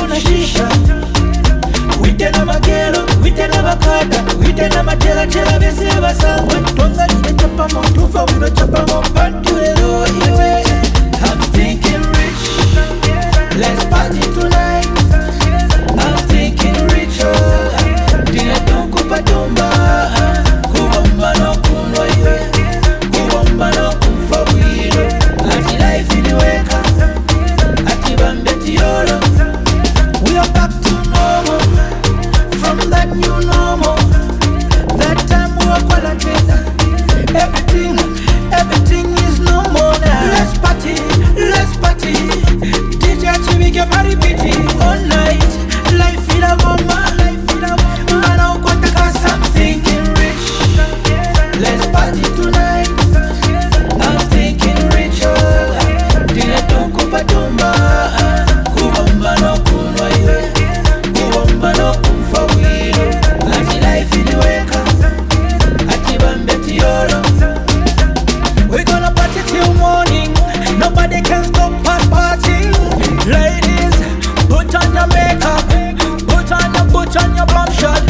tufuna shisha. Wite na magelo, wite na bakada, wite na matela tela bese abasangwe. Twangalire chapamo, tufa wino chapamo, pantulero iwe. I'm thinking rich, let's party tonight. I'm thinking richer, dina tunkupa tumba. Kubomba no kunwa iwe, kubomba no kumfa wino. Ati life iliweka, ati bambeti yolo. We are back to normal, from that new normal. That time we were quarantined. Everything is normal now. Let's party, DJ Chibike party pity all night. Life in a bomba, man I got the gas, I'm thinking rich. Let's party tonight, I'm thinking richer. Dile tunkupa tumba, kubomba no kunwa iwe, kubomba no kumfa wino. Ati life iliweka, ati bambeti yolo. We're gonna party till morning, nobody can stop us partying. Ladies, put on your makeup, put on your bombshell.